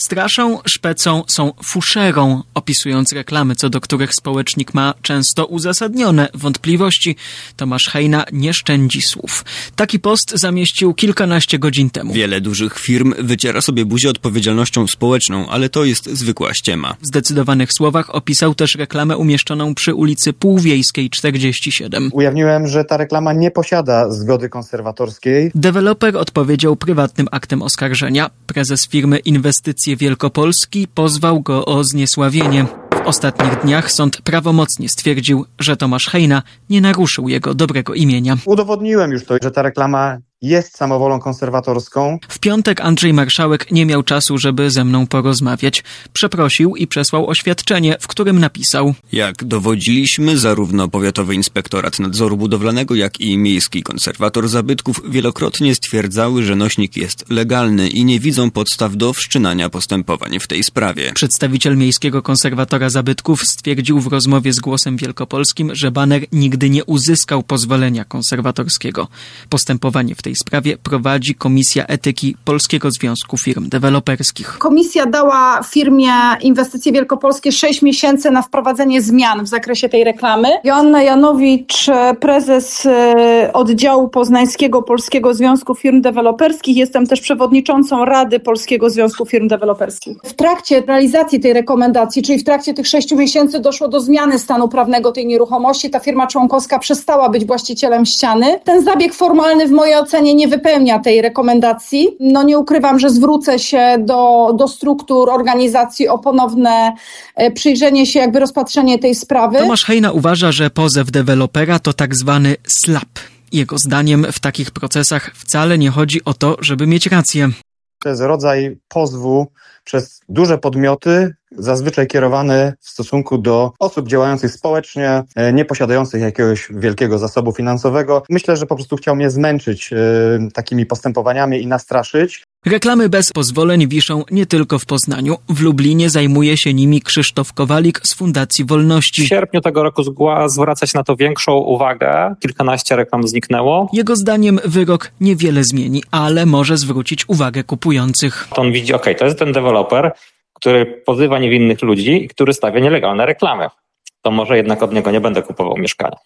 Straszą, szpecą, są fuszerą, opisując reklamy, co do których społecznik ma często uzasadnione wątpliwości. Tomasz Hejna nie szczędzi słów. Taki post zamieścił kilkanaście godzin temu. Wiele dużych firm wyciera sobie buzię odpowiedzialnością społeczną, ale to jest zwykła ściema. W zdecydowanych słowach opisał też reklamę umieszczoną przy ulicy Półwiejskiej 47. Ujawniłem, że ta reklama nie posiada zgody konserwatorskiej. Deweloper odpowiedział prywatnym aktem oskarżenia. Prezes firmy Inwestycje Wielkopolski pozwał go o zniesławienie. W ostatnich dniach sąd prawomocnie stwierdził, że Tomasz Hejna nie naruszył jego dobrego imienia. Udowodniłem już to, że ta reklama jest samowolą konserwatorską. W piątek Andrzej Marszałek nie miał czasu, żeby ze mną porozmawiać. Przeprosił i przesłał oświadczenie, w którym napisał: Jak dowodziliśmy, zarówno Powiatowy Inspektorat Nadzoru Budowlanego, jak i Miejski Konserwator Zabytków wielokrotnie stwierdzały, że nośnik jest legalny i nie widzą podstaw do wszczynania postępowań w tej sprawie. Przedstawiciel Miejskiego Konserwatora Zabytków stwierdził w rozmowie z Głosem Wielkopolskim, że baner nigdy nie uzyskał pozwolenia konserwatorskiego. Postępowanie w tej sprawie prowadzi Komisja Etyki Polskiego Związku Firm Deweloperskich. Komisja dała firmie Inwestycje Wielkopolskie 6 miesięcy na wprowadzenie zmian w zakresie tej reklamy. Joanna Janowicz, prezes oddziału poznańskiego Polskiego Związku Firm Deweloperskich. Jestem też przewodniczącą Rady Polskiego Związku Firm Deweloperskich. W trakcie realizacji tej rekomendacji, czyli w trakcie tych 6 miesięcy doszło do zmiany stanu prawnego tej nieruchomości. Ta firma członkowska przestała być właścicielem ściany. Ten zabieg formalny w mojej ocenie nie wypełnia tej rekomendacji. Nie ukrywam, że zwrócę się do struktur organizacji o ponowne przyjrzenie się, rozpatrzenie tej sprawy. Tomasz Hejna uważa, że pozew dewelopera to tak zwany slap. Jego zdaniem w takich procesach wcale nie chodzi o to, żeby mieć rację. To jest rodzaj pozwu przez duże podmioty, zazwyczaj kierowany w stosunku do osób działających społecznie, nie posiadających jakiegoś wielkiego zasobu finansowego. Myślę, że po prostu chciał mnie zmęczyć takimi postępowaniami i nastraszyć. Reklamy bez pozwoleń wiszą nie tylko w Poznaniu. W Lublinie zajmuje się nimi Krzysztof Kowalik z Fundacji Wolności. W sierpniu tego roku zwracać na to większą uwagę. Kilkanaście reklam zniknęło. Jego zdaniem wyrok niewiele zmieni, ale może zwrócić uwagę kupujących. To on widzi, to jest ten deweloper, który pozywa niewinnych ludzi i który stawia nielegalne reklamy. To może jednak od niego nie będę kupował mieszkania.